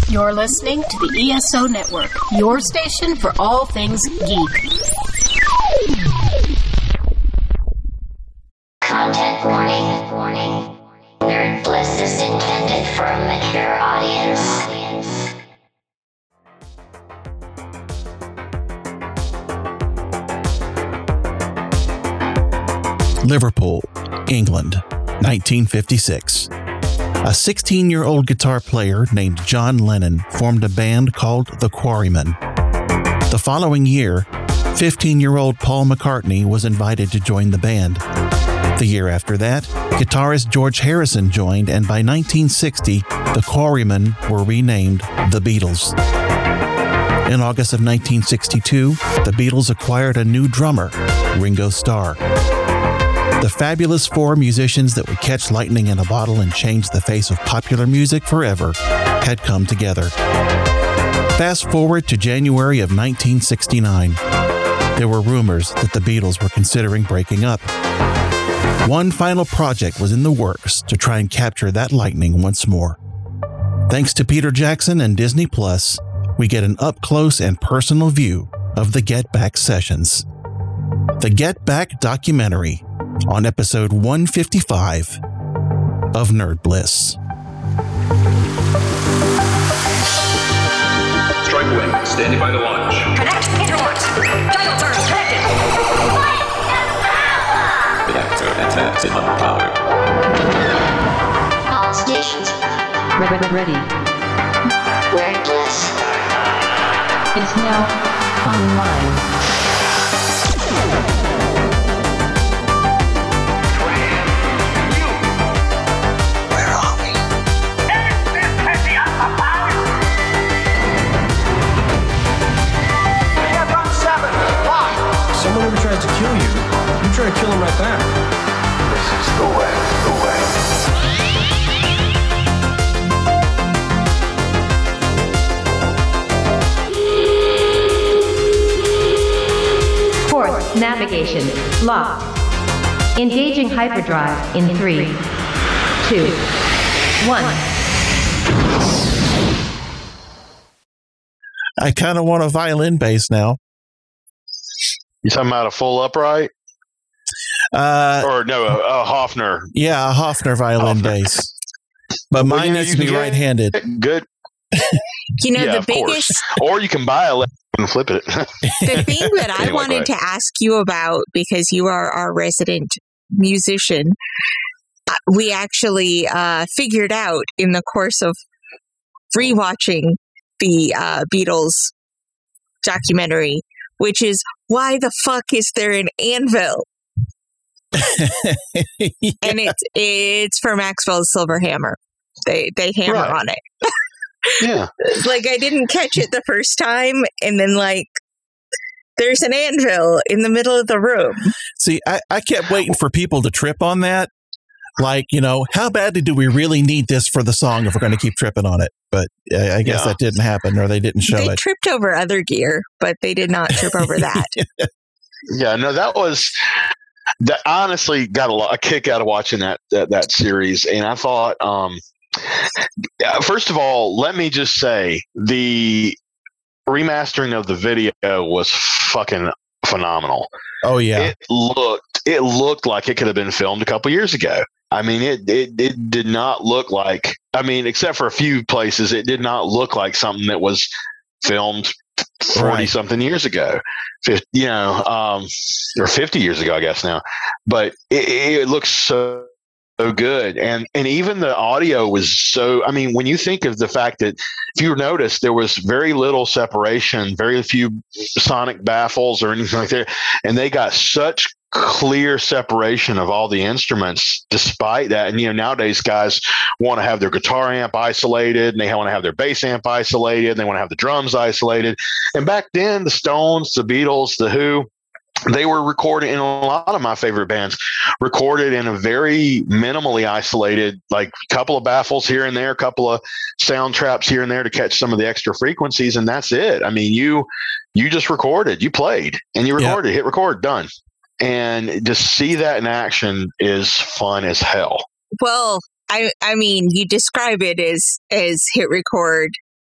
You're listening to the ESO Network, your station for all things geek. Content warning. Nerd Bliss is intended for a mature audience. Liverpool, England, 1956. A 16-year-old guitar player named John Lennon formed a band called The Quarrymen. The following year, 15-year-old Paul McCartney was invited to join the band. The year after that, guitarist George Harrison joined, and by 1960, The Quarrymen were renamed The Beatles. In August of 1962, the Beatles acquired a new drummer, Ringo Starr. The fabulous four musicians that would catch lightning in a bottle and change the face of popular music forever had come together. Fast forward to January of 1969. There were rumors that the Beatles were considering breaking up. One final project was in the works to try and capture that lightning once more. Thanks to Peter Jackson and Disney Plus, we get an up-close and personal view of the Get Back sessions. The Get Back documentary on episode 155 of Nerd Bliss. Strike wing, standing by the launch. Connect interwards. Dials are connected. Reactor attached on power. All stations. Ready. Nerd Bliss. It's now online. Someone ever tries to kill you, you try to kill him right back. This is the way. Fourth, navigation. Locked. Engaging hyperdrive in 3, 2, 1. I kind of want a violin bass now. You talking about a full upright? Or no, a Hofner. Yeah, a Hofner violin bass. But mine needs to be right-handed. Good. The of biggest... course. Or you can buy a left and flip it. The thing that I wanted to ask you about, because you are our resident musician, we actually figured out in the course of rewatching the Beatles documentary, which is, why the fuck is there an anvil? Yeah. And it's for Maxwell's Silver Hammer. They hammer on it. Yeah. Like, I didn't catch it the first time, and then, like, there's an anvil in the middle of the room. See, I kept waiting for people to trip on that. Like, how badly do we really need this for the song if we're going to keep tripping on it? But I guess that didn't happen, or they didn't show it. They tripped over other gear, but they did not trip over that. Yeah, no, that honestly got a kick out of watching that series. And I thought, first of all, let me just say the remastering of the video was fucking phenomenal. Oh yeah. It looked like it could have been filmed a couple years ago. I mean, it did not look like, except for a few places, it did not look like something that was filmed 40 something years ago, 50, or 50 years ago, I guess now. But it looks so good. And even the audio was so, when you think of the fact that, if you notice, there was very little separation, very few sonic baffles or anything like that. And they got such clear separation of all the instruments despite that. And nowadays guys want to have their guitar amp isolated, and they want to have their bass amp isolated, and they want to have the drums isolated. And back then, the Stones, the Beatles, the Who, they were recording, in a lot of my favorite bands, recorded in a very minimally isolated, like a couple of baffles here and there, a couple of sound traps here and there to catch some of the extra frequencies, and that's it. You just recorded, you played, and you recorded, hit record, done. And to see that in action is fun as hell. Well, I mean, you describe it as hit record,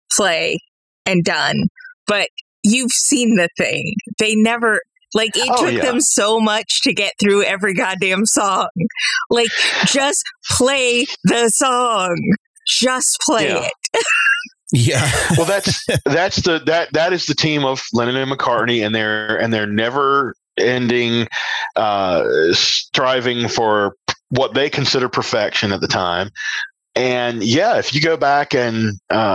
play and done. But you've seen the thing. They never, like, it took them so much to get through every goddamn song. Like, just play the song. Just play it. Yeah. Well, that is the team of Lennon and McCartney, and they're never ending striving for what they consider perfection at the time. And if you go back and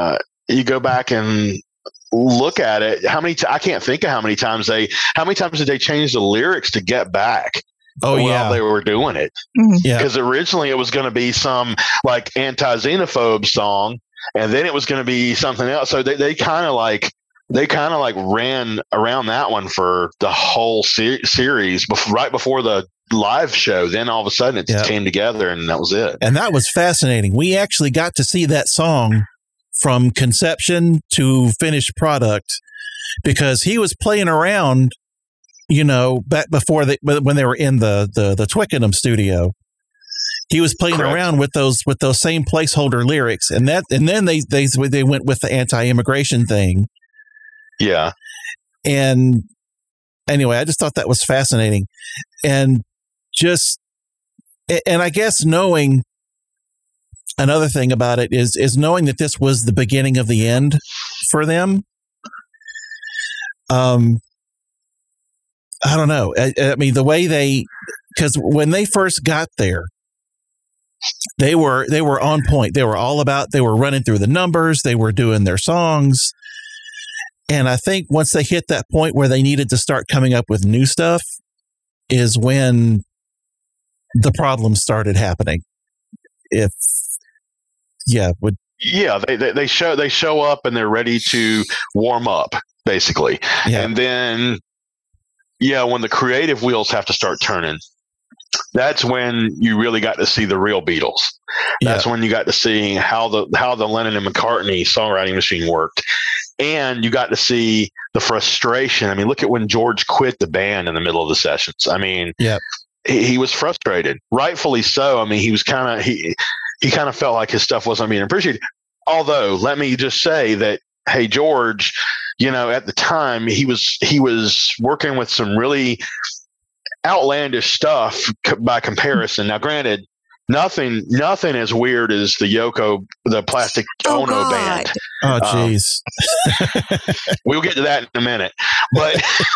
look at it, I can't think of how many times did they change the lyrics to Get Back? While they were doing it. Yeah. Because originally it was going to be some like anti-xenophobe song, and then it was going to be something else. So they kind of like ran around that one for the whole series right before the live show. Then all of a sudden it came together, and that was it. And that was fascinating. We actually got to see that song from conception to finished product, because he was playing around, back before when they were in the Twickenham studio. He was playing around with those same placeholder lyrics, and then they went with the anti-immigration thing. Yeah. And anyway, I just thought that was fascinating, and I guess knowing another thing about it is knowing that this was the beginning of the end for them. I don't know. I mean, the way because when they first got there, they were on point. They were running through the numbers. They were doing their songs. And I think once they hit that point where they needed to start coming up with new stuff is when the problems started happening. They show up and they're ready to warm up, basically. Yeah. And then when the creative wheels have to start turning, that's when you really got to see the real Beatles. That's when you got to see how the Lennon and McCartney songwriting machine worked. And you got to see the frustration. I mean, look at when George quit the band in the middle of the sessions. I mean, he was frustrated, rightfully so. I mean, he was he kind of felt like his stuff wasn't being appreciated. Although, let me just say that, hey, George, at the time he was working with some really outlandish stuff by comparison. Now, granted, nothing as weird as the Plastic Ono band. Oh, jeez. We'll get to that in a minute. But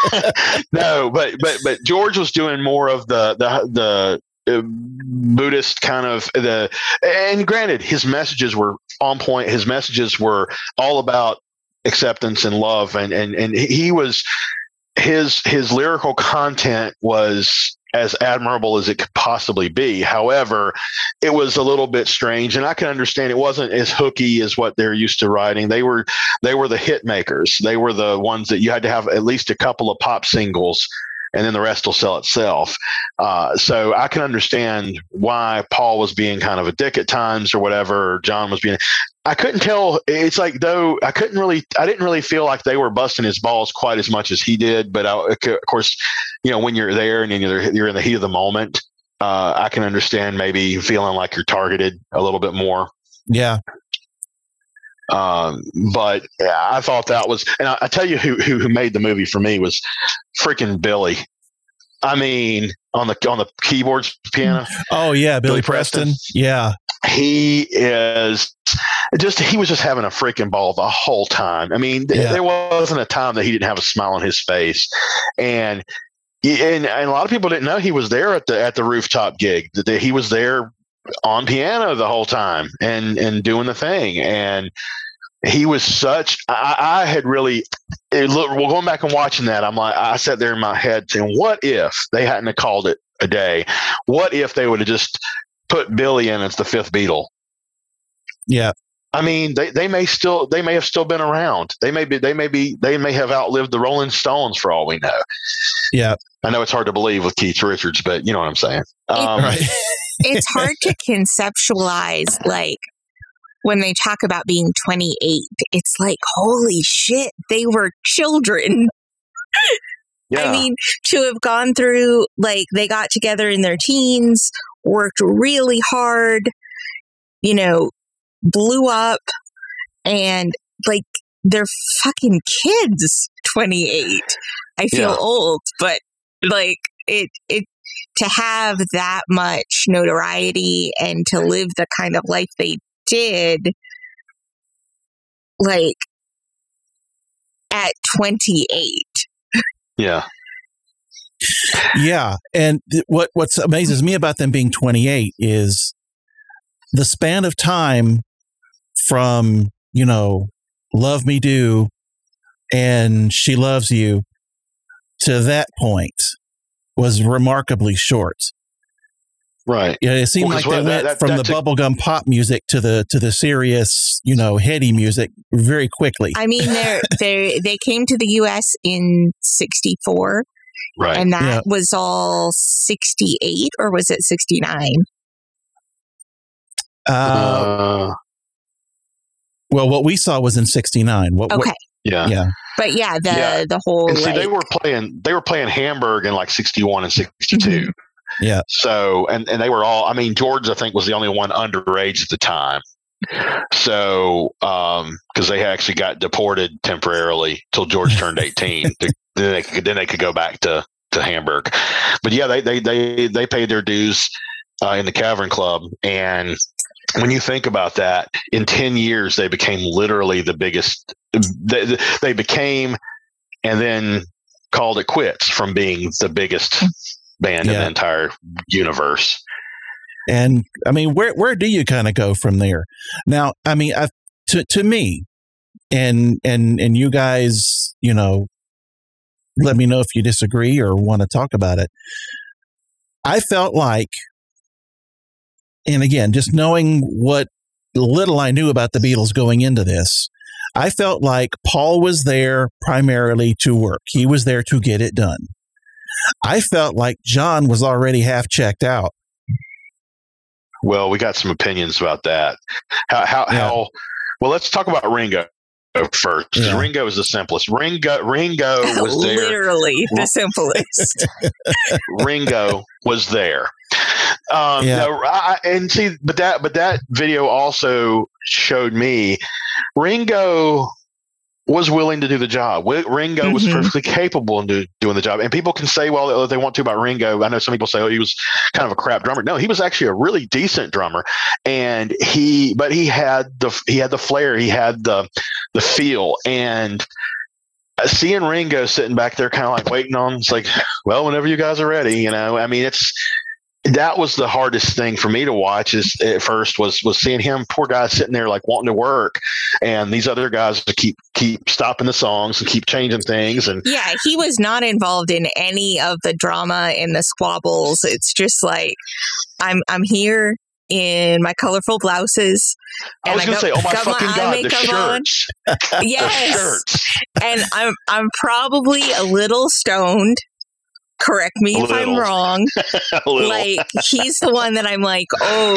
but George was doing more of the Buddhist kind of and granted, his messages were on point. His messages were all about acceptance and love, and he was his lyrical content was as admirable as it could possibly be. However, it was a little bit strange, and I can understand it wasn't as hooky as what they're used to writing. They were the hit makers. They were the ones that you had to have at least a couple of pop singles, and then the rest will sell itself. So I can understand why Paul was being kind of a dick at times or whatever, or John was being. I couldn't tell. It's like, though, I didn't really feel like they were busting his balls quite as much as he did. But of course, when you're there and you're in the heat of the moment, I can understand maybe feeling like you're targeted a little bit more. Yeah. But I thought that was, and I tell you who made the movie for me was freaking Billy. I mean, on the keyboards, piano. Oh yeah, Billy Preston. Yeah, he was just having a freaking ball the whole time. I mean, there wasn't a time that he didn't have a smile on his face, and a lot of people didn't know he was there at the rooftop gig. That he was there on piano the whole time and doing the thing. And he was such, I had really, going back and watching that, I'm like, I sat there in my head saying, what if they hadn't have called it a day? What if they would have just put Billy in as the fifth Beatle? Yeah. I mean, they may have still been around. They may have outlived the Rolling Stones for all we know. Yeah. I know it's hard to believe with Keith Richards, but you know what I'm saying. Right. It's hard to conceptualize, like, when they talk about being 28, it's like, holy shit, they were children. Yeah. I mean, to have gone through, like, they got together in their teens, worked really hard, blew up, and like they're fucking kids. 28. I feel old, but like it to have that much notoriety and to live the kind of life they did, like at 28. Yeah. Yeah, and what amazes me about them being 28 is the span of time from, Love Me Do and She Loves You to that point was remarkably short. Right. Yeah, it seemed like they went from the bubblegum pop music to the serious, heady music very quickly. I mean, they came to the U.S. in 1964. Right. And that was all 68, or was it 69? Well, what we saw was in 69. Okay. Yeah. But the whole. And see, they were playing Hamburg in like 61 and 62. Mm-hmm. Yeah. So, and they were all, I mean, George, I think, was the only one underage at the time. So, because they actually got deported temporarily till George turned 18. Then they could go back to Hamburg. But yeah, they paid their dues in the Cavern Club. And when you think about that, in 10 years, they became literally the biggest. They became and then called it quits from being the biggest band in the entire universe. And I mean, where do you kind of go from there? Now, I mean, to me, and you guys, let me know if you disagree or want to talk about it. I felt like, and again, just knowing what little I knew about the Beatles going into this, I felt like Paul was there primarily to work. He was there to get it done. I felt like John was already half checked out. Well, we got some opinions about that. How well, let's talk about Ringo first. Yeah. Ringo is the simplest. Ringo was there. Literally the simplest. Ringo was there. And see, but that video also showed me Ringo was willing to do the job. Ringo was perfectly capable of doing the job. And people can say, well, they want to about Ringo. I know some people say, oh, he was kind of a crap drummer. No, he was actually a really decent drummer. And he had the flair, he had the feel. And seeing Ringo sitting back there kind of like waiting on, it's like, well, whenever you guys are ready, I mean, that was the hardest thing for me to watch at first was seeing him, poor guy, sitting there like wanting to work, and these other guys to keep stopping the songs and keep changing things. And yeah, he was not involved in any of the drama and the squabbles. It's just like, I'm here in my colorful blouses. And I was going to say, oh my fucking God, the shirts. Yes. The shirts. And I'm probably a little stoned. Correct me if I'm wrong. Like, he's the one that I'm like,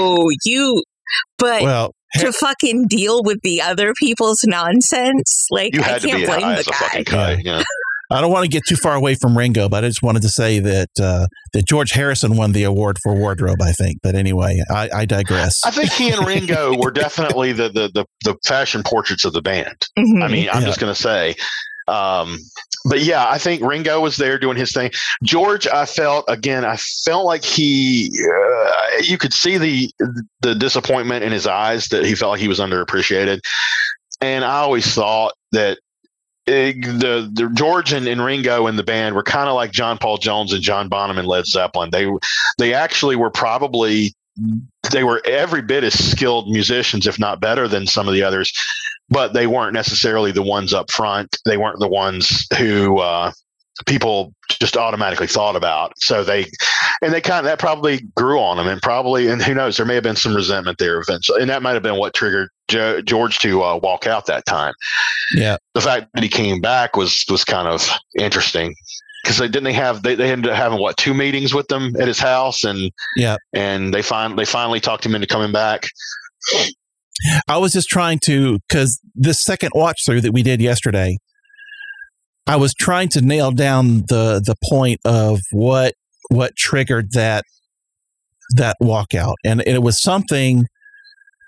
to fucking deal with the other people's nonsense, like, I can't blame the guy. Yeah. I don't want to get too far away from Ringo, but I just wanted to say that George Harrison won the award for wardrobe, I think. But anyway, I digress. I think he and Ringo were definitely the fashion portraits of the band. Mm-hmm. I mean, I'm just going to say. But yeah, I think Ringo was there doing his thing. George, I felt like you could see the disappointment in his eyes that he felt like he was underappreciated. And I always thought that the George and Ringo and the band were kind of like John Paul Jones and John Bonham and Led Zeppelin. They actually were they were every bit as skilled musicians, if not better than some of the others, but they weren't necessarily the ones up front. They weren't the ones who people just automatically thought about. So that probably grew on them, and who knows, there may have been some resentment there eventually. And that might've been what triggered George to walk out that time. Yeah. The fact that he came back was kind of interesting. Because they ended up having 2 meetings with them at his house, and they finally talked him into coming back. I was just trying to, because this second watch through that we did yesterday, I was trying to nail down the point of what triggered that walkout, and it was something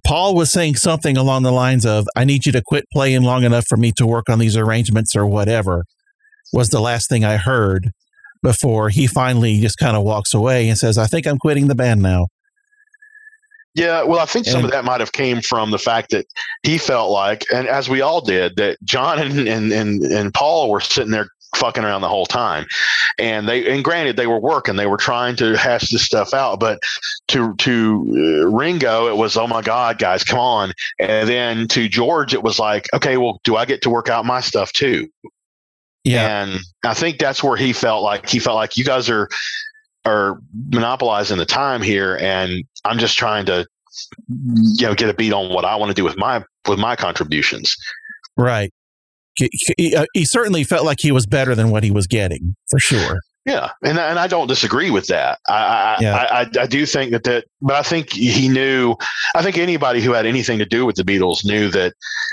Paul was saying something along the lines of, I need you to quit playing long enough for me to work on these arrangements or whatever, was the last thing I heard before he finally just kind of walks away and says, I think I'm quitting the band now. Yeah, well, I think some of that might have came from the fact that he felt like, and as we all did, that John and Paul were sitting there fucking around the whole time. And granted, they were working, they were trying to hash this stuff out, but to Ringo, it was, oh my God, guys, come on. And then to George, it was like, okay, well, do I get to work out my stuff too? Yeah. And I think that's where he felt like you guys are monopolizing the time here, and I'm just trying to, get a beat on what I want to do with my contributions. Right. He certainly felt like he was better than what he was getting, for sure. Yeah, and I don't disagree with that. I do think that, but I think he knew. I think anybody who had anything to do with the Beatles knew that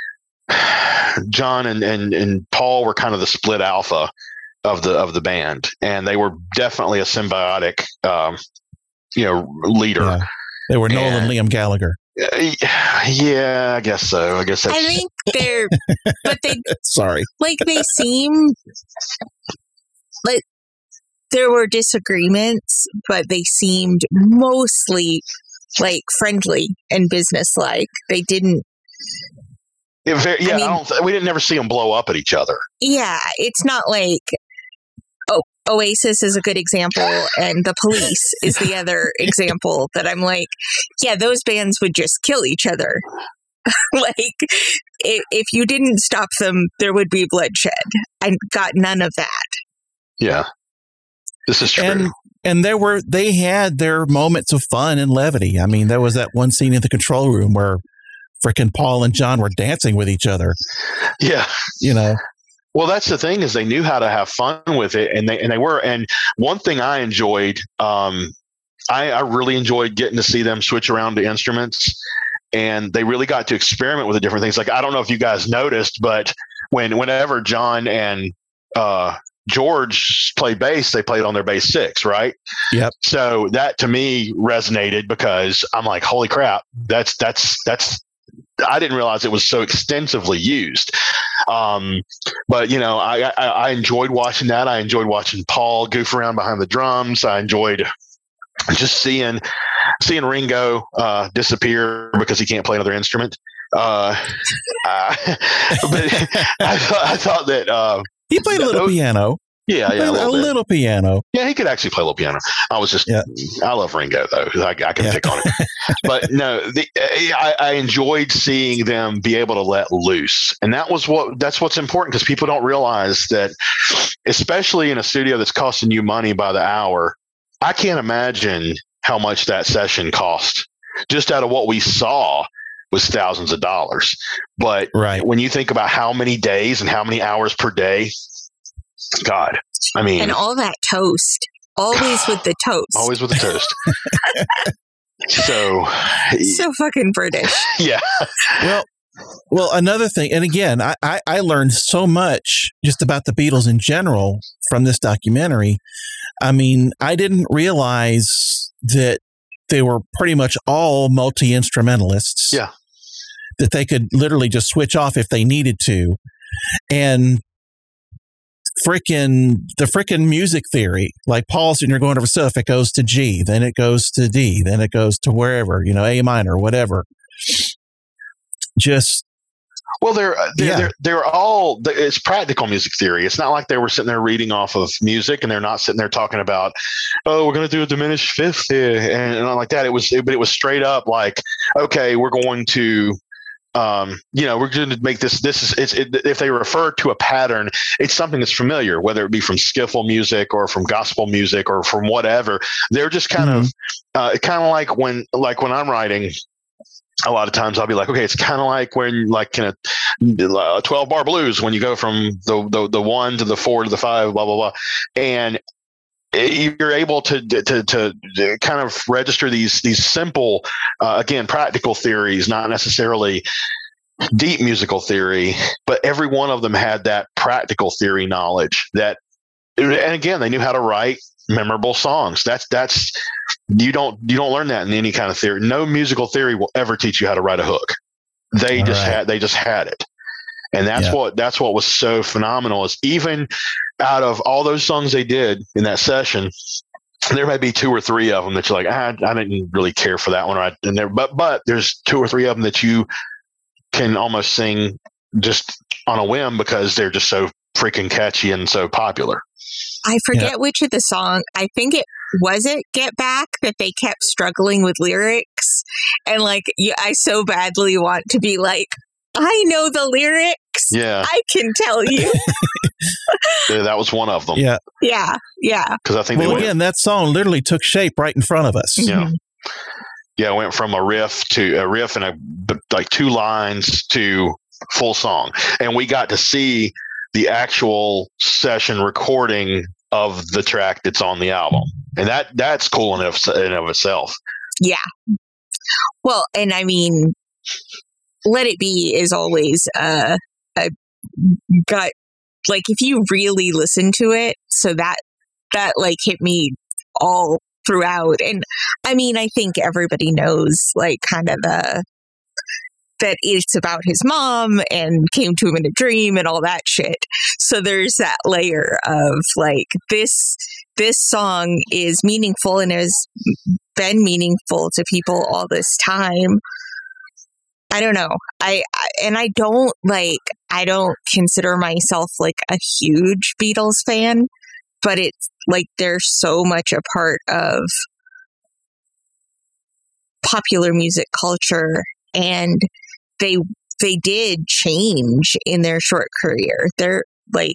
John and Paul were kind of the split alpha of the band, and they were definitely a symbiotic, leader. Yeah. They were Noel and Liam Gallagher. Yeah, I guess so. I think they're, but they. Sorry. Like they seem like there were disagreements, but they seemed mostly like friendly and businesslike. They didn't. We didn't never see them blow up at each other. Yeah, it's not like Oasis is a good example, and The Police is the other example that I'm like, yeah, those bands would just kill each other. Like, if you didn't stop them, there would be bloodshed. I got none of that. Yeah, this is true. And they had their moments of fun and levity. I mean, there was that one scene in the control room where frickin' Paul and John were dancing with each other. Yeah. Well, that's the thing, is they knew how to have fun with it, and they were. And one thing I enjoyed, I really enjoyed getting to see them switch around to instruments, and they really got to experiment with the different things. Like, I don't know if you guys noticed, but whenever John and George played bass, they played on their bass 6, right? Yep. So that to me resonated, because I'm like, holy crap, that's. I didn't realize it was so extensively used. But I enjoyed watching that. I enjoyed watching Paul goof around behind the drums. I enjoyed just seeing Ringo disappear because he can't play another instrument. But I thought that he played a little piano. Yeah, a little piano. Yeah, he could actually play a little piano. I love Ringo though. I can pick on him. But no, I enjoyed seeing them be able to let loose, and that's what's important, because people don't realize that, especially in a studio that's costing you money by the hour. I can't imagine how much that session cost. Just out of what we saw was thousands of dollars. But when you think about how many days and how many hours per day. God, I mean, and all that toast, always with the toast, always with the toast. So fucking British. Yeah. Well, another thing, and again, I learned so much just about the Beatles in general from this documentary. I mean, I didn't realize that they were pretty much all multi-instrumentalists. Yeah. That they could literally just switch off if they needed to. And the frickin' music theory, like Paul's sitting there going over stuff, it goes to G, then it goes to D, then it goes to wherever, A minor, whatever. Just well, they're all, it's practical music theory. It's not like they were sitting there reading off of music, and they're not sitting there talking about, oh, we're going to do a diminished fifth here and like that. It was straight up like, okay, we're going to. We're going to make this. If they refer to a pattern, it's something that's familiar, whether it be from skiffle music or from gospel music or from whatever. They're just kind of like when I'm writing. A lot of times I'll be like, okay, it's kind of like when, like in a 12-bar blues, when you go from the 1 to the 4 to the 5, blah blah blah, and you're able to kind of register these simple, again, practical theories, not necessarily deep musical theory, but every one of them had that practical theory knowledge that, and again, they knew how to write memorable songs. That's you don't learn that in any kind of theory. No musical theory will ever teach you how to write a hook. They just had it. And that's what was so phenomenal is even out of all those songs they did in that session, there may be 2 or 3 of them that you're like, I didn't really care for that one. But there's 2 or 3 of them that you can almost sing just on a whim because they're just so freaking catchy and so popular. I forget which of the song. I think it Get Back that they kept struggling with lyrics. And like, I so badly want to be like, I know the lyrics. Yeah. I can tell you. Yeah, that was one of them. Yeah. Because I think again, that song literally took shape right in front of us. Yeah. Yeah, it went from a riff and like 2 lines to full song. And we got to see the actual session recording of the track that's on the album. And that's cool in of itself. Yeah. Well, and I mean, Let It Be is always a gut, like if you really listen to it, so that like hit me all throughout. And I mean, I think everybody knows like kind of that it's about his mom and came to him in a dream and all that shit. So there's that layer of like this song is meaningful and has been meaningful to people all this time. I don't know. I don't consider myself like a huge Beatles fan, but it's like they're so much a part of popular music culture, and they did change in their short career. They're like,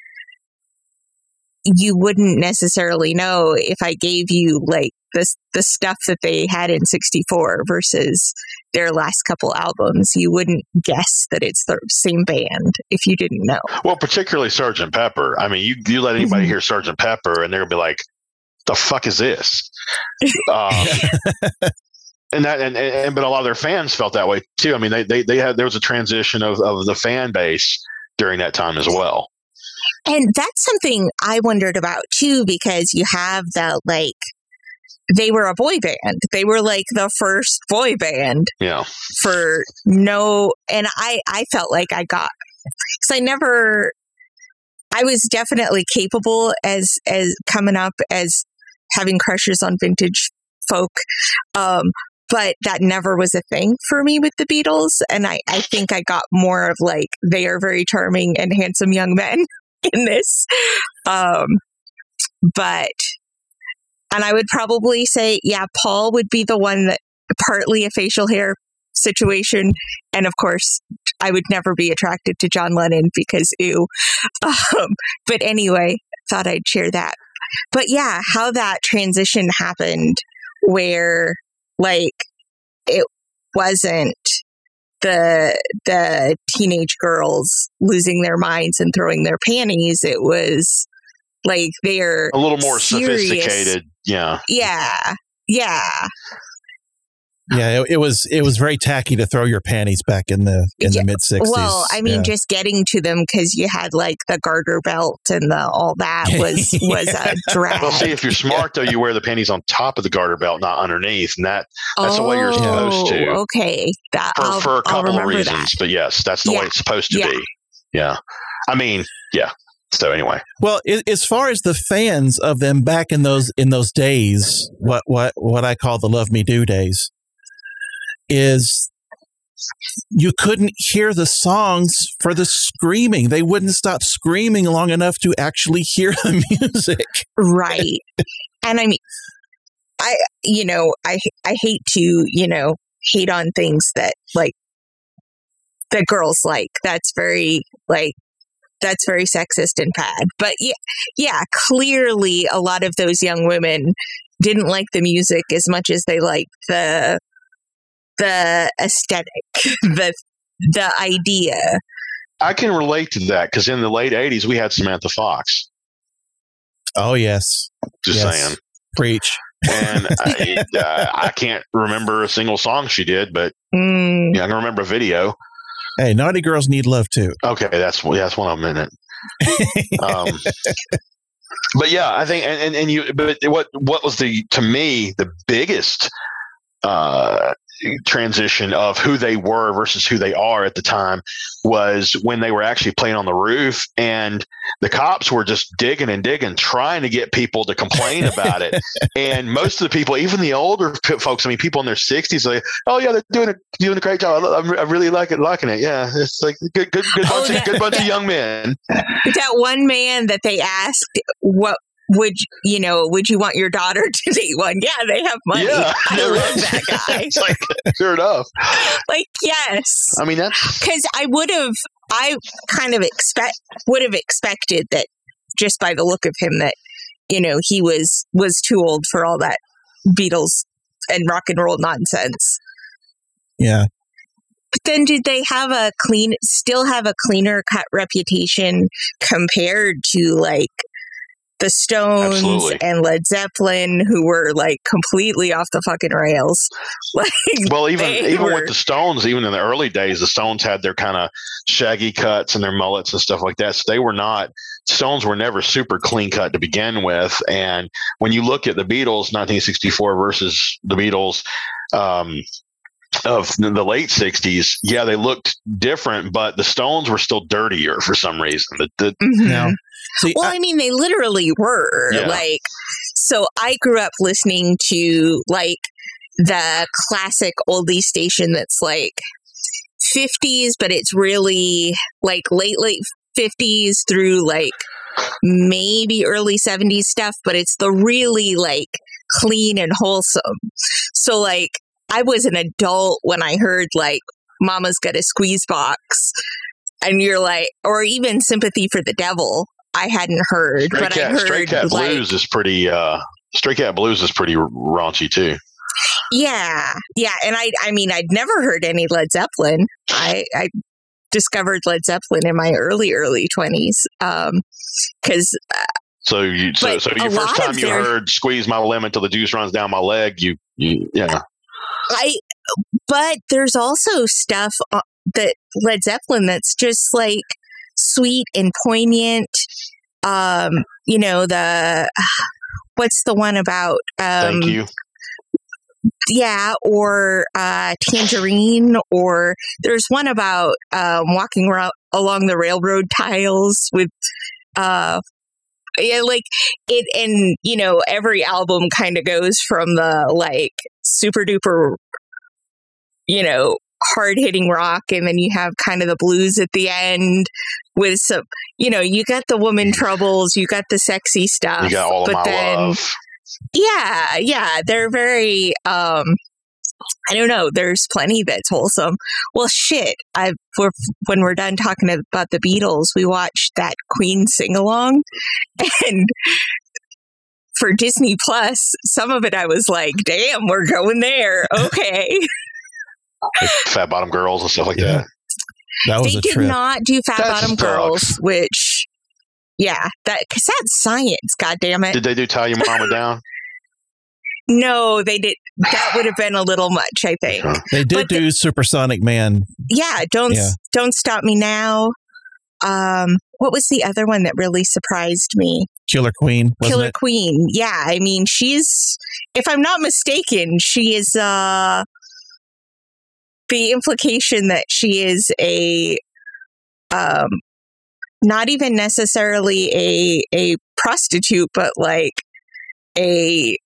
you wouldn't necessarily know if I gave you like the stuff that they had in 64 versus their last couple albums. You wouldn't guess that it's the same band if you didn't know. Well, particularly Sgt. Pepper. I mean, you let anybody hear Sgt. Pepper and they're gonna be like, the fuck is this? And but a lot of their fans felt that way too. I mean, they had, there was a transition of the fan base during that time as well. And that's something I wondered about too, because you have the like, they were a boy band. They were like the first boy band. Yeah. And I felt like I got, because I was definitely capable as coming up as having crushes on vintage folk. But that never was a thing for me with the Beatles. And I think I got more of like, they are very charming and handsome young men in this. And I would probably say, yeah, Paul would be the one that partly a facial hair situation. And of course, I would never be attracted to John Lennon because ew. But anyway, thought I'd share that. But yeah, how that transition happened where like it wasn't the teenage girls losing their minds and throwing their panties. It was like they're a little more serious. Sophisticated. Yeah. Yeah, it was very tacky to throw your panties back in the mid-60s. Well, I mean, just getting to them because you had like the garter belt and all that was a drag. Well, see, if you're smart though, you wear the panties on top of the garter belt, not underneath, and that's the way you're supposed to. Okay, for a couple of reasons, that. But yes, that's the way it's supposed to be. Yeah, I mean, yeah. So anyway, well, as far as the fans of them back in those days, what I call the Love Me Do days, is you couldn't hear the songs for the screaming. They wouldn't stop screaming long enough to actually hear the music. Right. And I mean, I hate to, hate on things that like the girls like. That's very sexist and bad. But yeah, clearly a lot of those young women didn't like the music as much as they liked the aesthetic, the idea. I can relate to that because in the late 80s we had Samantha Fox. Oh yes, just saying, preach. And I can't remember a single song she did, but I can remember a video. Hey, Naughty Girls Need Love too. Okay, that's one of them in it. But yeah, I think, and you, but what was to me, the biggest transition of who they were versus who they are at the time was when they were actually playing on the roof, and the cops were just digging and digging, trying to get people to complain about it. And most of the people, even the older folks, I mean, people in their 60s, like, oh yeah, they're doing a great job. I really liking it. Yeah, it's like good bunch of young men. That one man that they asked, what would you want your daughter to date one? Yeah, they have money. Yeah, I love that guy. It's like, sure enough. Like, yes. I mean, that's because I kind of would have expected that just by the look of him that, he was too old for all that Beatles and rock and roll nonsense. Yeah. But then did they still have a cleaner cut reputation compared to like the Stones Absolutely. and Led Zeppelin, who were like completely off the fucking rails? Like, well, even with the Stones, even in the early days, the Stones had their kind of shaggy cuts and their mullets and stuff like that. So Stones were never super clean cut to begin with. And when you look at the Beatles, 1964 versus the Beatles, of the late 60s, yeah, they looked different, but the Stones were still dirtier for some reason. Now, see, I mean, they literally were. Yeah. Like, so I grew up listening to like the classic oldie station that's like 50s, but it's really like late 50s through like maybe early 70s stuff, but it's the really like clean and wholesome. So like, I was an adult when I heard like Mama's Got a Squeeze Box, and you're like, or even Sympathy for the Devil. I hadn't heard, I heard Stray Cat Blues is pretty. Stray Cat Blues is pretty raunchy too. Yeah, and I mean, I'd never heard any Led Zeppelin. I discovered Led Zeppelin in my early 20s, because. So your first time you heard "Squeeze My Lemon Till the Juice Runs Down My Leg," yeah. But there's also stuff that Led Zeppelin that's just like sweet and poignant. What's the one about? Thank You. Yeah, or Tangerine, or there's one about walking along the railroad tiles with. Yeah, like it, and every album kind of goes from the like super duper, hard hitting rock, and then you have kind of the blues at the end with some, you got the woman troubles, you got the sexy stuff, you got All of My Love. Yeah, they're very. I don't know. There's plenty that's wholesome. Well, shit. When we're done talking about the Beatles, we watched that Queen sing along, and for Disney Plus, some of it I was like, "Damn, we're going there." Okay. Like Fat Bottom Girls and stuff like that. That was they a did trip. not do Fat That's Bottom Girls, which, yeah, because that's science. God damn it. Did they do Tie Your Mama Down? No, they did. That would have been a little much, I think. They did do Supersonic Man. Yeah, Don't Stop Me Now. What was the other one that really surprised me? Killer Queen. Killer Queen. Yeah, I mean, she's, if I'm not mistaken, she is the implication that she is a not even necessarily a prostitute, but like a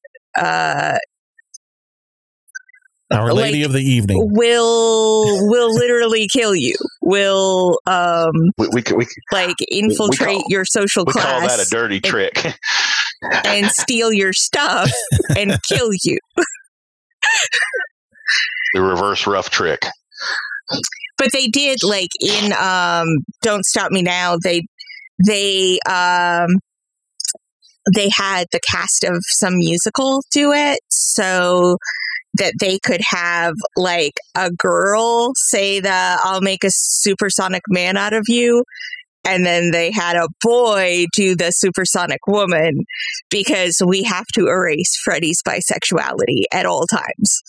Our Lady of the Evening will literally kill you. Will we like infiltrate your social class. We call that a dirty trick. And steal your stuff and kill you. The reverse rough trick. But they did, like in Don't Stop Me Now, they had the cast of some musical do it, so that they could have like a girl say the "I'll make a supersonic man out of you," and then they had a boy do the supersonic woman, because we have to erase Freddie's bisexuality at all times.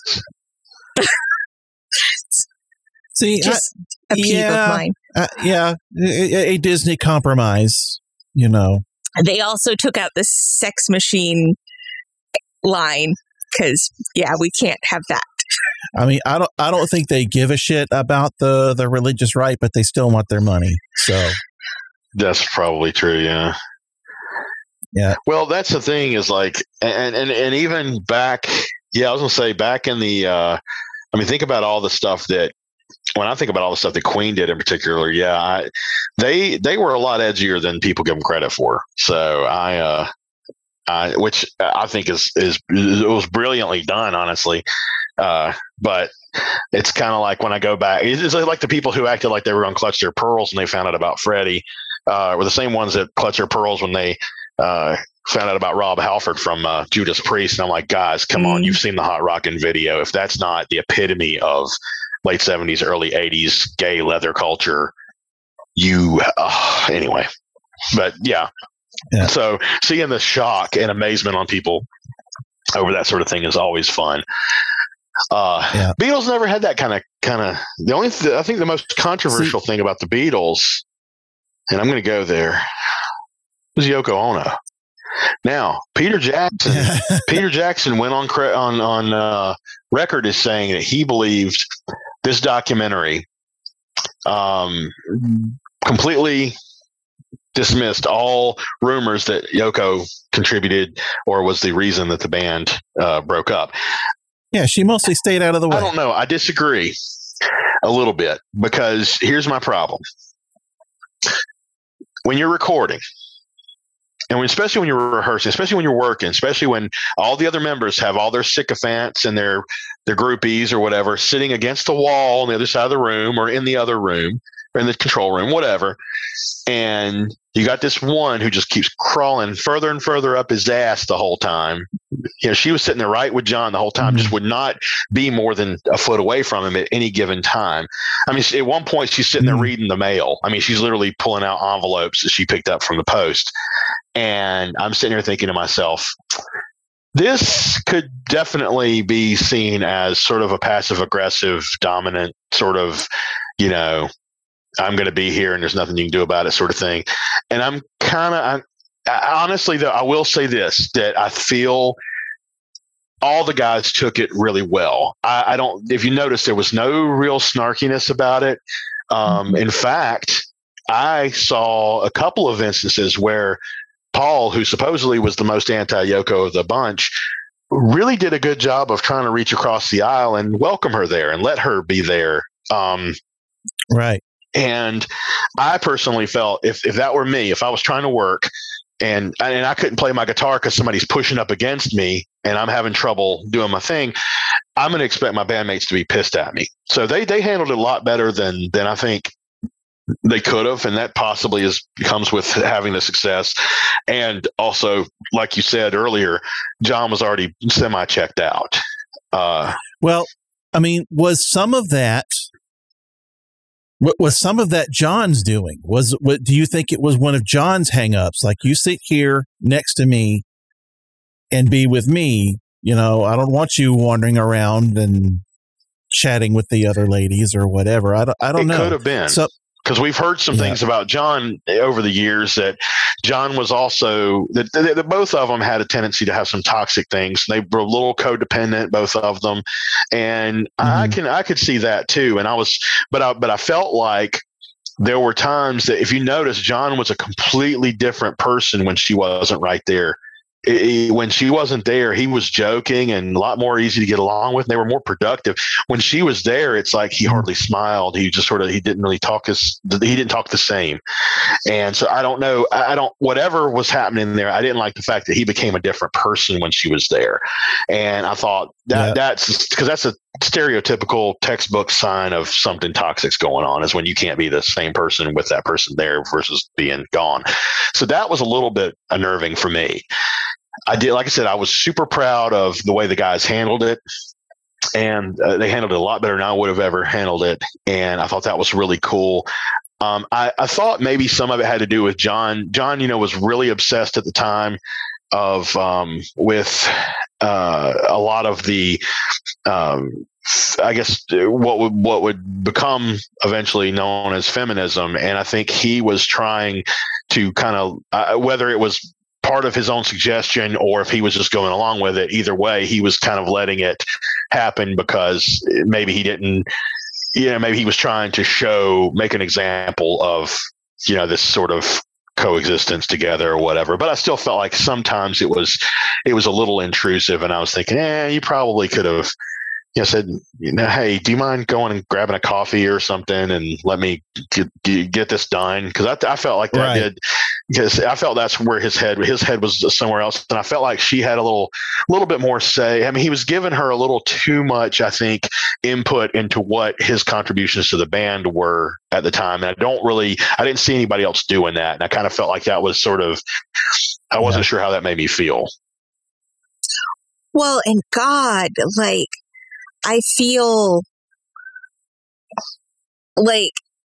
See, just a peeve of mine. A Disney compromise, They also took out the sex machine line because, we can't have that. I mean, I don't think they give a shit about the religious right, but they still want their money. So that's probably true. Yeah. Yeah. Well, that's the thing is like, and even back, I was gonna say back in the, think about all the stuff that, when I think about all the stuff that Queen did in particular, they were a lot edgier than people give them credit for. So which I think it was brilliantly done, honestly. But it's kind of like when I go back, it's like the people who acted like they were going to clutch their pearls and they found out about Freddie, were the same ones that clutch their pearls when they, found out about Rob Halford from Judas Priest. And I'm like, guys, come on, you've seen the Hot Rockin' video. If that's not the epitome of late 70s, early 80s gay leather culture, anyway. But yeah. So seeing the shock and amazement on people over that sort of thing is always fun. Beatles never had that kind of the only I think the most controversial thing about the Beatles, and I'm going to go there, was Yoko Ono. Now, Peter Jackson went on record as saying that he believed this documentary completely dismissed all rumors that Yoko contributed or was the reason that the band broke up. Yeah, she mostly stayed out of the way. I don't know. I disagree a little bit because here's my problem. When you're recording, and especially when you're rehearsing, especially when you're working, especially when all the other members have all their sycophants and their groupies or whatever sitting against the wall on the other side of the room or in the other room or in the control room, whatever. And you got this one who just keeps crawling further and further up his ass the whole time. She was sitting there right with John the whole time, just would not be more than a foot away from him at any given time. I mean, at one point she's sitting there reading the mail. I mean, she's literally pulling out envelopes that she picked up from the post. And I'm sitting here thinking to myself, this could definitely be seen as sort of a passive aggressive, dominant sort of, I'm going to be here and there's nothing you can do about it sort of thing. And I'm honestly, though, I will say this, that I feel all the guys took it really well. I don't, if you notice, there was no real snarkiness about it. In fact, I saw a couple of instances where Paul, who supposedly was the most anti-Yoko of the bunch, really did a good job of trying to reach across the aisle and welcome her there and let her be there. Right. And I personally felt if that were me, if I was trying to work and I couldn't play my guitar because somebody's pushing up against me and I'm having trouble doing my thing, I'm going to expect my bandmates to be pissed at me. So they handled it a lot better than I think they could have, and that possibly comes with having the success. And also, like you said earlier, John was already semi-checked out. Well, I mean, was some of that John's doing? Do you think it was one of John's hang-ups? Like, you sit here next to me and be with me. I don't want you wandering around and chatting with the other ladies or whatever. I don't know. It could have been. So, because we've heard some things about John over the years that John was also that both of them had a tendency to have some toxic things. They were a little codependent, both of them, and I could see that too. And I felt like there were times that, if you notice, John was a completely different person when she wasn't right there. When she wasn't there, he was joking and a lot more easy to get along with. And they were more productive. When she was there, it's like he hardly smiled. He just he didn't really talk he didn't talk the same. And so I don't know. Whatever was happening there, I didn't like the fact that he became a different person when she was there. And I thought that's because that's a stereotypical textbook sign of something toxic's going on, is when you can't be the same person with that person there versus being gone. So that was a little bit unnerving for me. Like I said, I was super proud of the way the guys handled it, and they handled it a lot better than I would have ever handled it. And I thought that was really cool. I thought maybe some of it had to do with John. John, was really obsessed at the time with a lot of the, I guess, what would become eventually known as feminism. And I think he was trying to kind of whether it was part of his own suggestion or if he was just going along with it. Either way, he was kind of letting it happen because maybe he didn't, maybe he was trying to make an example of, this sort of coexistence together or whatever. But I still felt like sometimes it was a little intrusive, and I was thinking, you probably could have said, hey, do you mind going and grabbing a coffee or something and let me get this done? Because I felt like that did, because I felt that's where his head was somewhere else, and I felt like she had a little bit more say. I mean, he was giving her a little too much, I think, input into what his contributions to the band were at the time, and I didn't see anybody else doing that, and I kind of felt like that was sort of, I wasn't sure how that made me feel. Well, and God, like, I feel like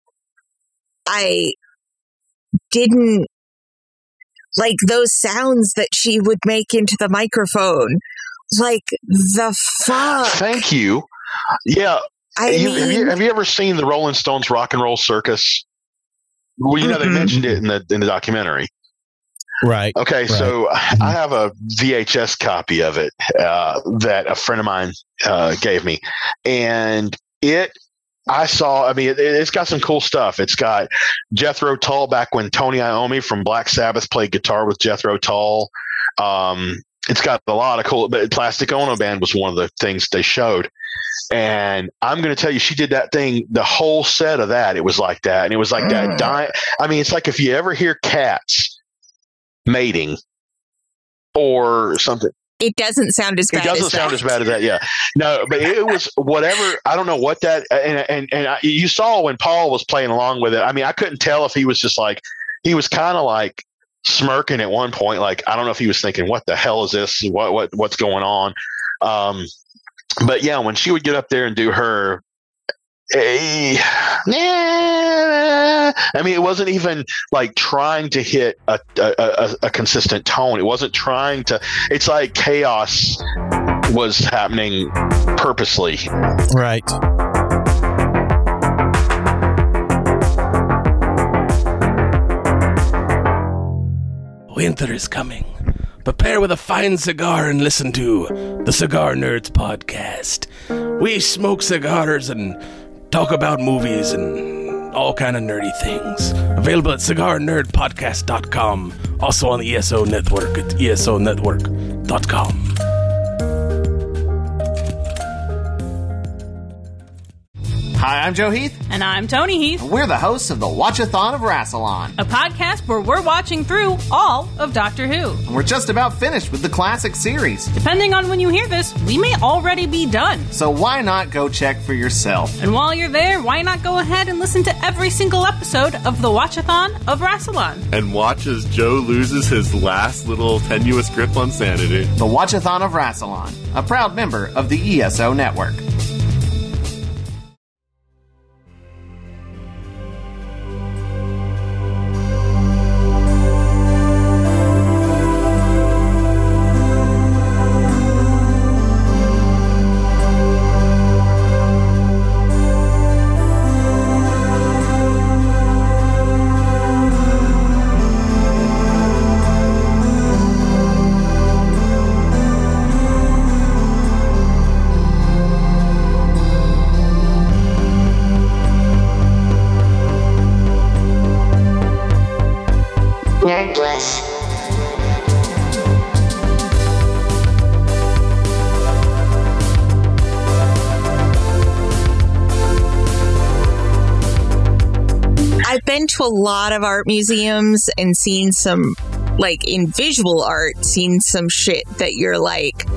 I didn't like those sounds that she would make into the microphone. Like, the fuck. Thank you. Yeah. Have you ever seen the Rolling Stones Rock and Roll Circus? Well, they mentioned it in the documentary. Right. Okay, right. So I have a VHS copy of it that a friend of mine gave me, and it's got some cool stuff. It's got Jethro Tull back when Tony Iommi from Black Sabbath played guitar with Jethro Tull. It's got a lot of cool. But Plastic Ono Band was one of the things they showed. And I'm going to tell you, she did that thing, the whole set of that. It was like that. And it was like that. It's like if you ever hear cats mating or something, it doesn't sound as bad. It doesn't sound as bad as that. Yeah, no, but it was whatever. I don't know what that. And you saw when Paul was playing along with it. I mean, I couldn't tell if he was just like, he was kind of like smirking at one point. Like, I don't know if he was thinking, "What the hell is this? What's going on?" But yeah, when she would get up there and do her. It wasn't even like trying to hit a consistent tone. It wasn't trying to. It's like chaos was happening purposely. Right. Winter is coming. Prepare with a fine cigar and listen to the Cigar Nerds podcast. We smoke cigars and talk about movies and all kind of nerdy things. Available at cigarnerdpodcast.com. Also on the ESO Network at esonetwork.com. Hi, I'm Joe Heath. And I'm Tony Heath. And we're the hosts of the Watchathon of Rassilon, a podcast where we're watching through all of Doctor Who. And we're just about finished with the classic series. Depending on when you hear this, we may already be done. So why not go check for yourself? And while you're there, why not go ahead and listen to every single episode of the Watchathon of Rassilon? And watch as Joe loses his last little tenuous grip on sanity. The Watchathon of Rassilon, a proud member of the ESO Network. I've been to a lot of art museums and seen some, like, in visual art, seen some shit that you're like,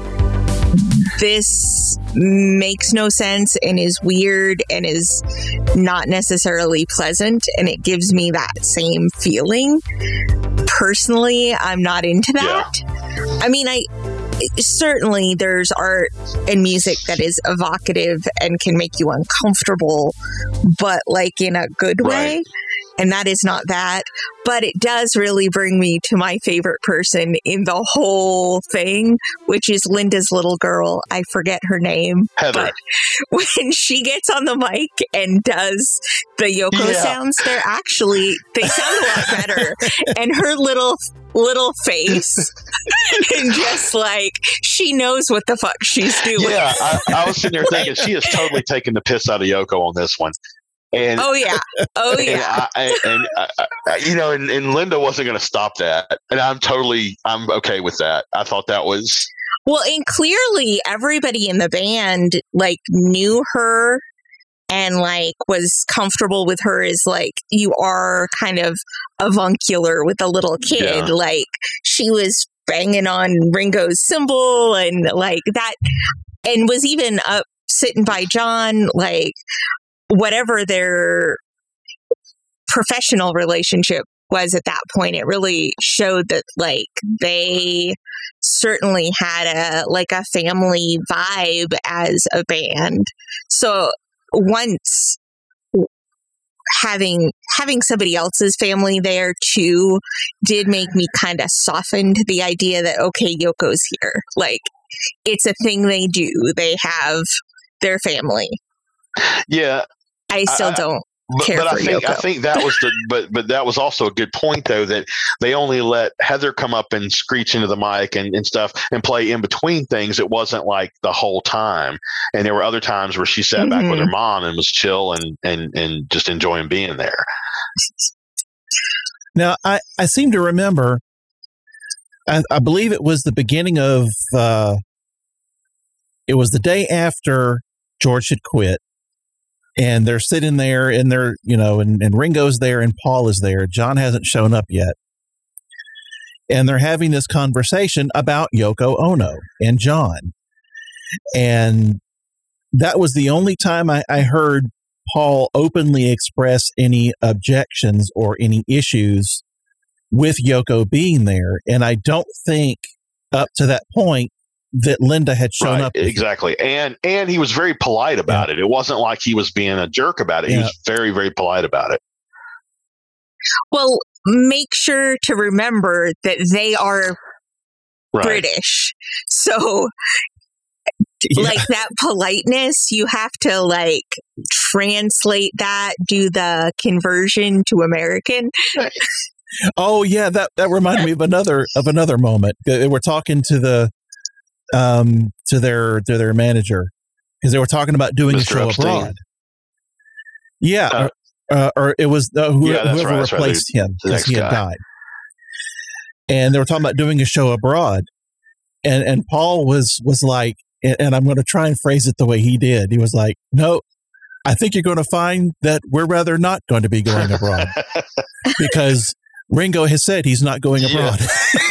this makes no sense and is weird and is not necessarily pleasant, and it gives me that same feeling. Personally, I'm not into that. Yeah. I mean, certainly there's art and music that is evocative and can make you uncomfortable, but like in a good way. and that is not that. But it does really bring me to my favorite person in the whole thing, which is Linda's little girl. I forget her name. Heather. But when she gets on the mic and does the Yoko sounds, they sound a lot better. And her little face and just like she knows what the fuck she's doing. Yeah, I was sitting there thinking she is totally taking the piss out of Yoko on this one. And and Linda wasn't going to stop that, and I'm okay with that. I thought that was well, and clearly everybody in the band like knew her and like was comfortable with her as like you are kind of avuncular with a little kid. Yeah. Like she was banging on Ringo's cymbal and like that, and was even up sitting by John, like whatever their professional relationship was at that point. It really showed that like they certainly had a family vibe as a band. So once having somebody else's family there too did make me kind of soften to the idea that, okay, Yoko's here. Like, it's a thing they do. They have their family. Yeah. I still don't care for Yoko. I think that was but that was also a good point though, that they only let Heather come up and screech into the mic and stuff and play in between things. It wasn't like the whole time. And there were other times where she sat back with her mom and was chill and just enjoying being there. Now, I seem to remember, I believe it was the beginning of, it was the day after George had quit. And they're sitting there and they're, and Ringo's there and Paul is there. John hasn't shown up yet. And they're having this conversation about Yoko Ono and John. And that was the only time I heard Paul openly express any objections or any issues with Yoko being there. And I don't think up to that point that Linda had shown up. Exactly. And he was very polite about it. It wasn't like he was being a jerk about it. He was very, very polite about it. Well, make sure to remember that they are British. So like that politeness, you have to like translate that, do the conversion to American. Oh yeah, that reminded me of another moment. They were talking to their manager because they were talking about doing a show abroad. Yeah, or it was whoever replaced him because he had died. And they were talking about doing a show abroad, and Paul was like, and I'm going to try and phrase it the way he did. He was like, "No, I think you're going to find that we're rather not going to be going abroad because." Ringo has said he's not going abroad.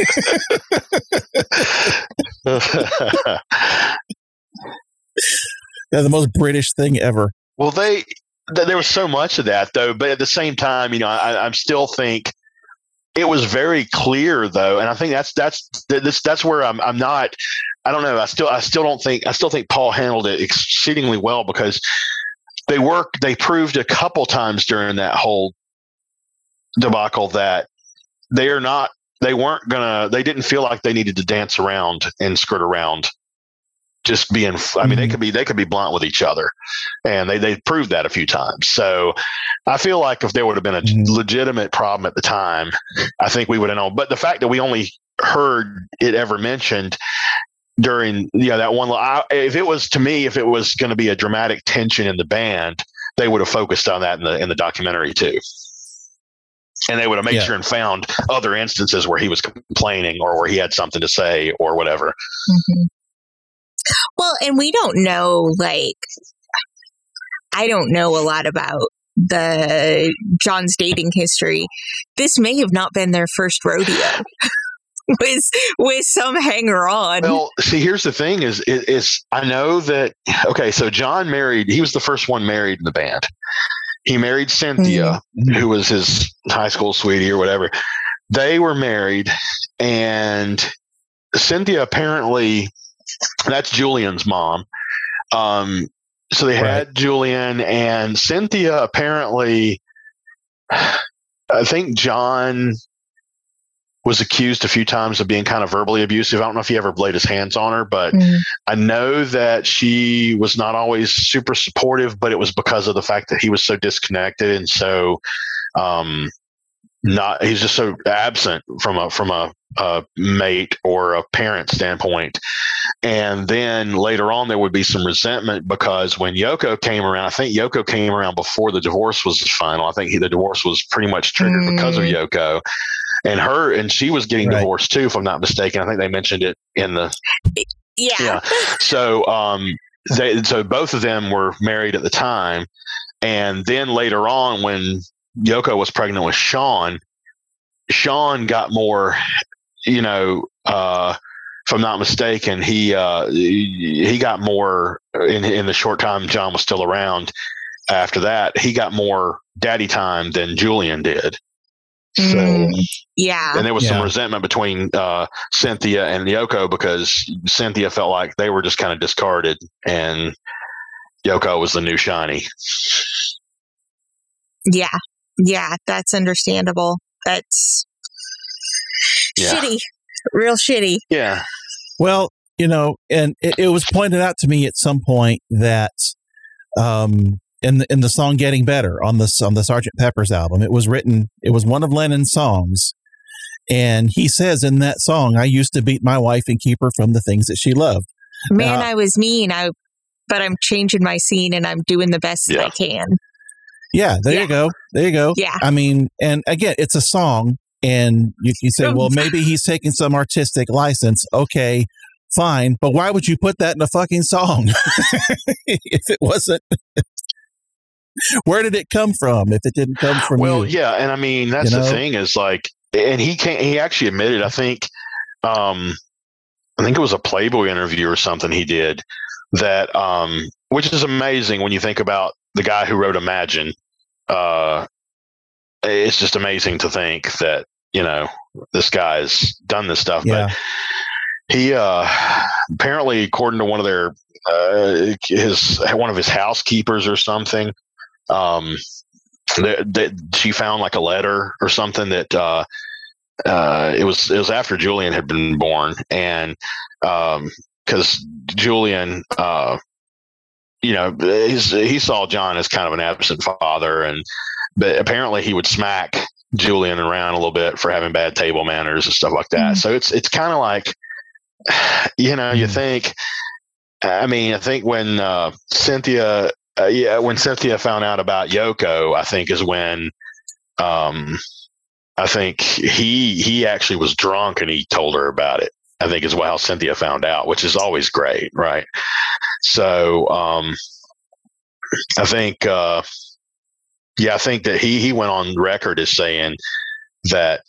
Yeah, the most British thing ever. Well, there was so much of that though, but at the same time, I still think it was very clear though, and I think that's where I'm not. I don't know. I still think Paul handled it exceedingly well because they proved a couple times during that whole debacle that they didn't feel like they needed to dance around and skirt around just being, they could be blunt with each other, and they proved that a few times. So I feel like if there would have been a legitimate problem at the time, I think we would have known. But the fact that we only heard it ever mentioned during that one, if it was going to be a dramatic tension in the band, they would have focused on that in the documentary too. And they would have made sure and found other instances where he was complaining or where he had something to say or whatever. Mm-hmm. Well, and we don't know, I don't know a lot about John's dating history. This may have not been their first rodeo with some hanger on. Well, see, here's the thing is I know that, okay, so John he was the first one married in the band. He married Cynthia, who was his high school sweetie or whatever. They were married, and Cynthia apparently, that's Julian's mom. So they had Julian, and Cynthia apparently I think John was accused a few times of being kind of verbally abusive. I don't know if he ever laid his hands on her, but I know that she was not always super supportive, but it was because of the fact that he was so disconnected and so he's just so absent from a mate or a parent standpoint. And then later on, there would be some resentment because when Yoko came around, I think Yoko came around before the divorce was final. I think the divorce was pretty much triggered because of Yoko. And she was getting divorced too, if I'm not mistaken. I think they mentioned it in the yeah. So so both of them were married at the time, and then later on, when Yoko was pregnant with Sean got more, if I'm not mistaken, he got more in the short time John was still around. After that, he got more daddy time than Julian did. So, and there was some resentment between Cynthia and Yoko because Cynthia felt like they were just kind of discarded, and Yoko was the new shiny. Yeah, that's understandable. That's shitty, real shitty. Yeah. Well, and it was pointed out to me at some point that in the song "Getting Better" on the Sgt. Pepper's album, it was one of Lennon's songs, and he says in that song, "I used to beat my wife and keep her from the things that she loved." Man, I was mean. But I'm changing my scene and I'm doing the best I can. Yeah, there you go. Yeah. I mean, and again, it's a song, and you say, well, maybe he's taking some artistic license. Okay, fine. But why would you put that in a fucking song if it wasn't? Where did it come from if it didn't come from you? Well, yeah, and I mean, that's the thing is like, and he actually admitted, I think it was a Playboy interview or something he did that, which is amazing when you think about the guy who wrote Imagine. It's just amazing to think that, this guy's done this stuff, but he, apparently, according to one of their, one of his housekeepers or something, that she found like a letter or something that, it was after Julian had been born, and, because Julian, he saw John as kind of an absent father, but apparently he would smack Julian around a little bit for having bad table manners and stuff like that. So it's kind of like, you think, I think when Cynthia found out about Yoko, I think is when, I think he actually was drunk and he told her about it. I think is how Cynthia found out, which is always great, right? So I think I think that he went on record as saying that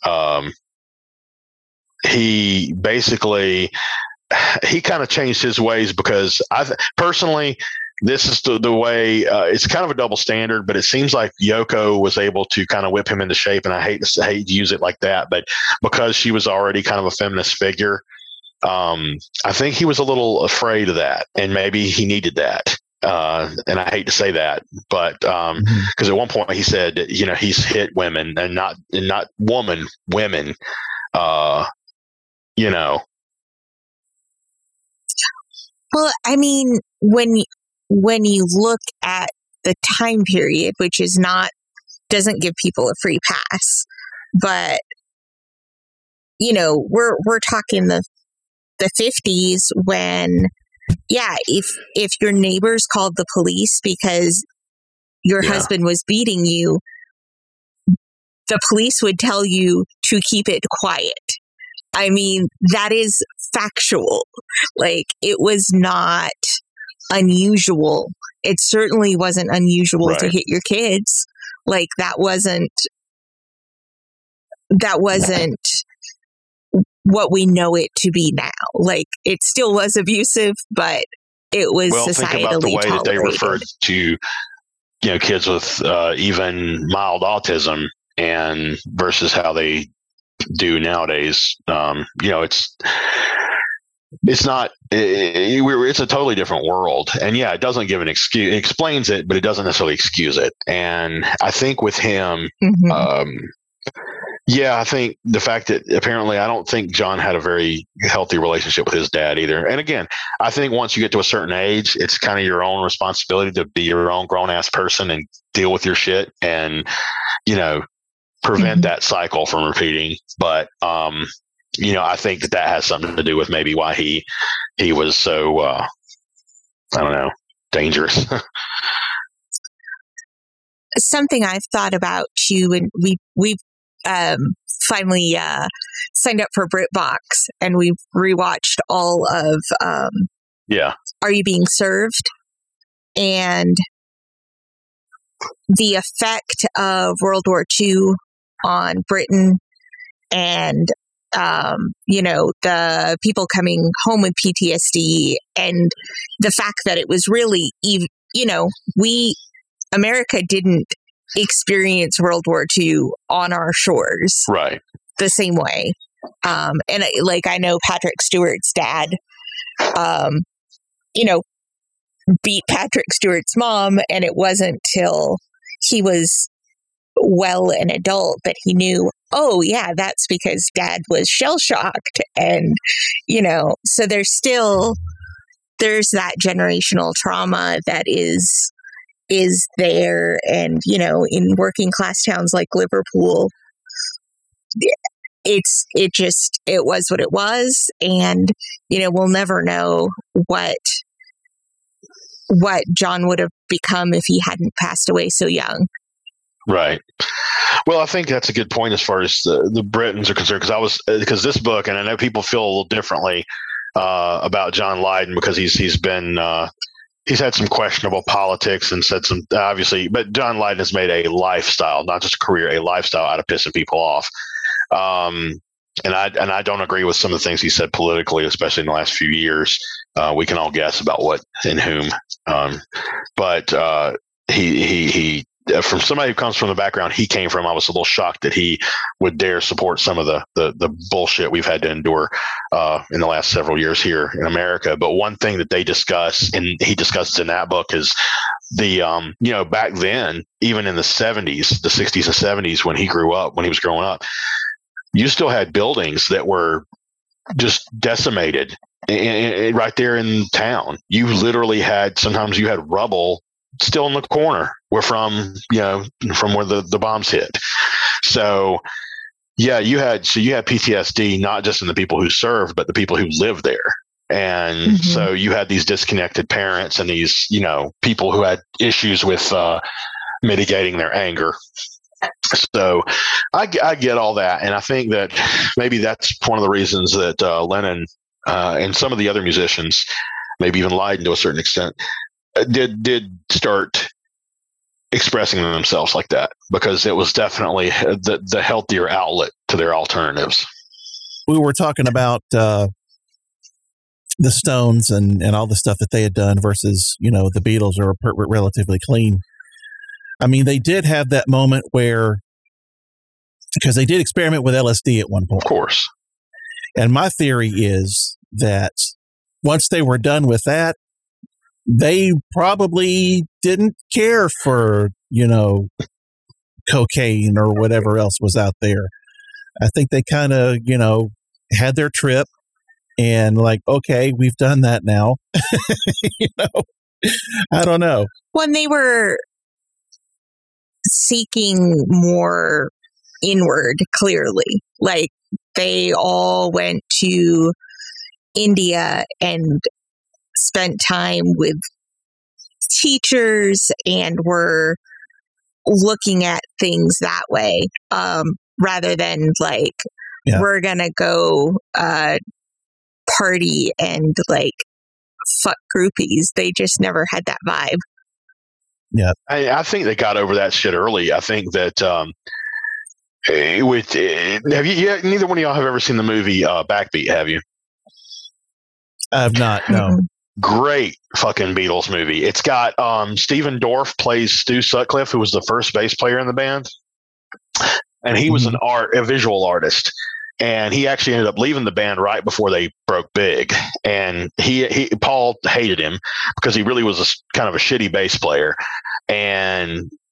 he basically he kind of changed his ways because personally, this is the way it's kind of a double standard, but it seems like Yoko was able to kind of whip him into shape, and I hate to use it like that, but because she was already kind of a feminist figure, I think he was a little afraid of that, and maybe he needed that. And I hate to say that, but because at one point he said, he's hit women and not women. Well, I mean, when you look at the time period, which doesn't give people a free pass, but we're talking the 50s when, if your neighbors called the police because your husband was beating you, the police would tell you to keep it quiet. I mean, that is factual. Like, it was not unusual. It certainly wasn't unusual to hit your kids. Like, that wasn't what we know it to be now. Like, it still was abusive, but it was societally think about the way tolerated. that they referred to kids with even mild autism and versus how they do nowadays. It's not. It's a totally different world, and it doesn't give an excuse. It explains it, but it doesn't necessarily excuse it. And I think with him, Yeah, I think the fact that apparently I don't think John had a very healthy relationship with his dad either. And again, I think once you get to a certain age, it's kind of your own responsibility to be your own grown ass person and deal with your shit and, prevent that cycle from repeating. But, I think that has something to do with maybe why he was so, I don't know, dangerous. Something I've thought about too, and we've finally signed up for BritBox, and we've rewatched all of Are You Being Served? And the effect of World War II on Britain and the people coming home with PTSD, and the fact that it was really, America didn't experience World War II on our shores, right? The same way. And I know Patrick Stewart's dad, beat Patrick Stewart's mom, and it wasn't till he was well an adult that he knew, oh yeah, that's because dad was shell-shocked. And, so there's that generational trauma that is there. And, in working class towns like Liverpool, it was what it was. And, we'll never know what John would have become if he hadn't passed away so young. Right. Well, I think that's a good point as far as the Britons are concerned, because this book, and I know people feel a little differently about John Lydon because he's been he's had some questionable politics and said some obviously, but John Lydon has made a lifestyle, not just a career, a lifestyle out of pissing people off. And I don't agree with some of the things he said politically, especially in the last few years. We can all guess about what and whom, but he from somebody who comes from the background he came from, I was a little shocked that he would dare support some of the bullshit we've had to endure in the last several years here in America. But one thing that they discuss, and he discusses in that book, is the back then, even in the 70s, the 60s and 70s, when he was growing up, you still had buildings that were just decimated right there in town. You literally sometimes you had rubble still in the corner from where the bombs hit. So yeah, you had PTSD, not just in the people who served, but the people who lived there. And so you had these disconnected parents and these, people who had issues with mitigating their anger. So I get all that. And I think that maybe that's one of the reasons that Lennon and some of the other musicians, maybe even Lydon to a certain extent, did start expressing themselves like that, because it was definitely the healthier outlet to their alternatives. We were talking about the Stones and all the stuff that they had done versus, the Beatles are relatively clean. I mean, they did have that moment because they did experiment with LSD at one point. Of course. And my theory is that once they were done with that, they probably didn't care for, cocaine or whatever else was out there. I think they kind of, had their trip and like, okay, we've done that now. I don't know. When they were seeking more inward, clearly, like they all went to India and spent time with teachers and were looking at things that way, rather than like, we're gonna go party and like fuck groupies. They just never had that vibe. Yeah, I think they got over that shit early. I think that neither one of y'all have ever seen the movie Backbeat, have you? I have not, no. Great fucking Beatles movie. It's got Stephen Dorff plays Stu Sutcliffe, who was the first bass player in the band, and he was a visual artist, and he actually ended up leaving the band right before they broke big. And Paul hated him because he really was kind of a shitty bass player, and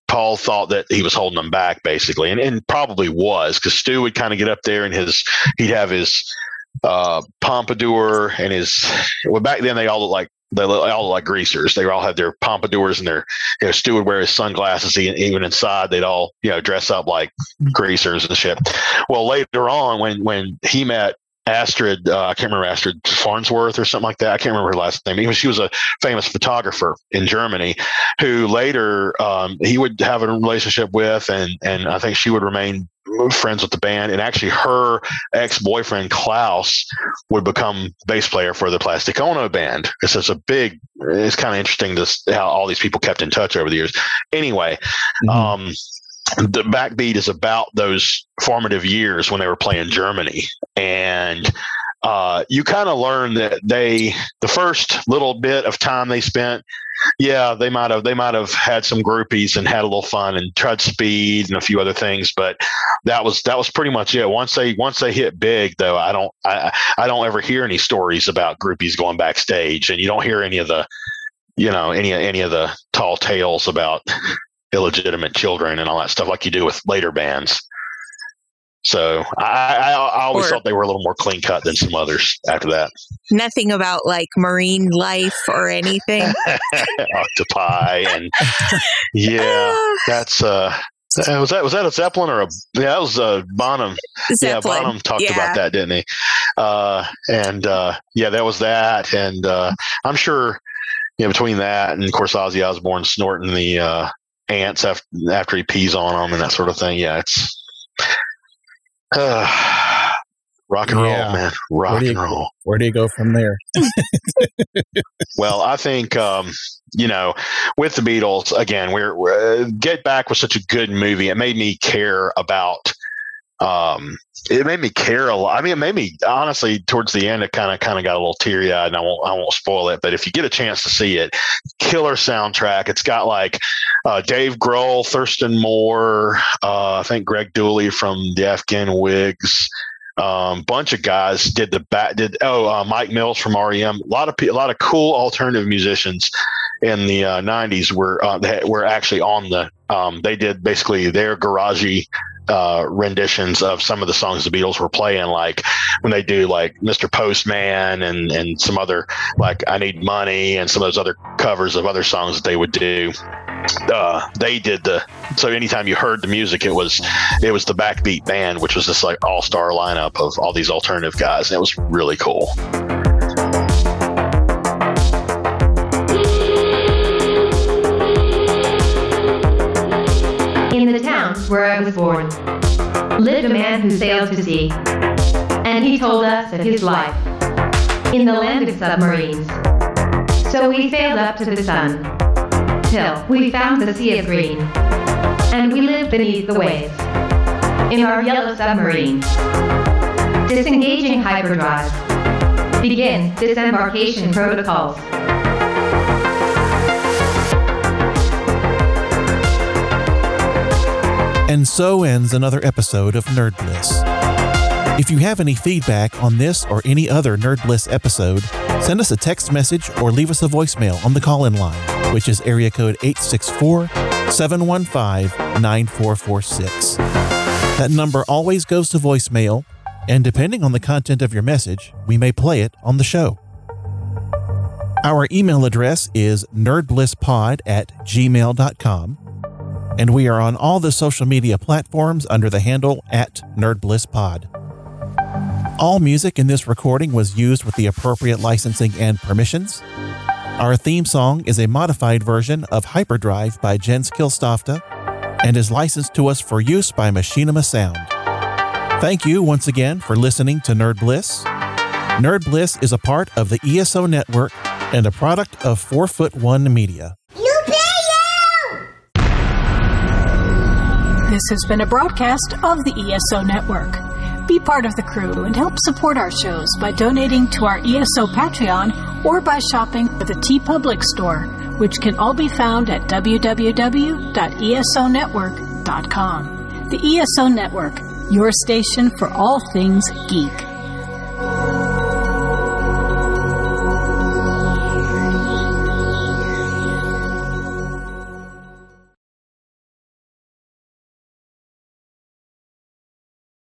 Paul thought that he was holding them back, basically, and probably was, because Stu would kind of get up there and he'd have his pompadour and back then they all look like greasers. They all had their pompadours and their, Stu would wear his sunglasses. Even inside, they'd all, dress up like greasers and shit. Well, later on, when he met Astrid, I can't remember, Astrid Farnsworth or something like that. I can't remember her last name. She was a famous photographer in Germany who later he would have a relationship with, and I think she would remain friends with the band. And actually her ex-boyfriend Klaus would become bass player for the Plastic Ono band. It's kind of interesting how all these people kept in touch over the years. Anyway, the Backbeat is about those formative years when they were playing Germany. And you kind of learn that the first little bit of time they spent, they might have had some groupies and had a little fun and tried speed and a few other things, but that was pretty much it. Once they hit big, though, I don't ever hear any stories about groupies going backstage, and you don't hear any of the any of the tall tales about illegitimate children and all that stuff like you do with later bands. So I always thought they were a little more clean cut than some others after that. Nothing about like marine life or anything. Octopi and that's was that a Zeppelin or that was Bonham. Zeppelin. Yeah, Bonham talked about that, didn't he? That was that, and I'm sure between that and of course Ozzy Osbourne snorting the ants after he pees on them and that sort of thing. Yeah, it's rock and roll, man. Rock and roll. Where do you go from there? Well, I think with the Beatles again, we're Get Back was such a good movie. It made me care about. It made me care a lot. I mean, it made me honestly towards the end. It kind of got a little teary eyed, and I won't spoil it. But if you get a chance to see it, killer soundtrack. It's got like Dave Grohl, Thurston Moore, I think Greg Dooley from the Afghan Wigs. Bunch of guys did Mike Mills from REM. A lot of cool alternative musicians in the 90s were actually on the. They did basically their garagey renditions of some of the songs the Beatles were playing, like when they do like Mr. Postman and some other like I Need Money and some of those other covers of other songs that they would do. They did so anytime you heard the music, it was the Backbeat Band, which was this like all-star lineup of all these alternative guys, and it was really cool. In the town where I was born, lived a man who sailed to sea, and he told us of his life in the land of submarines. So we sailed up to the sun, till we found the sea of green, and we lived beneath the waves, in our yellow submarine. Disengaging hyperdrive. Begin disembarkation protocols. And so ends another episode of Nerd Bliss. If you have any feedback on this or any other Nerd Bliss episode, send us a text message or leave us a voicemail on the call-in line, which is area code 864-715-9446. That number always goes to voicemail, and depending on the content of your message, we may play it on the show. Our email address is nerdblisspod@gmail.com. And we are on all the social media platforms under the handle @NerdBlissPod. All music in this recording was used with the appropriate licensing and permissions. Our theme song is a modified version of Hyperdrive by Jens Kilstofte and is licensed to us for use by Machinima Sound. Thank you once again for listening to Nerd Bliss. Nerd Bliss is a part of the ESO Network and a product of 4'1" Media. This has been a broadcast of the ESO Network. Be part of the crew and help support our shows by donating to our ESO Patreon or by shopping at the TeePublic store, which can all be found at www.esonetwork.com. The ESO Network, your station for all things geek.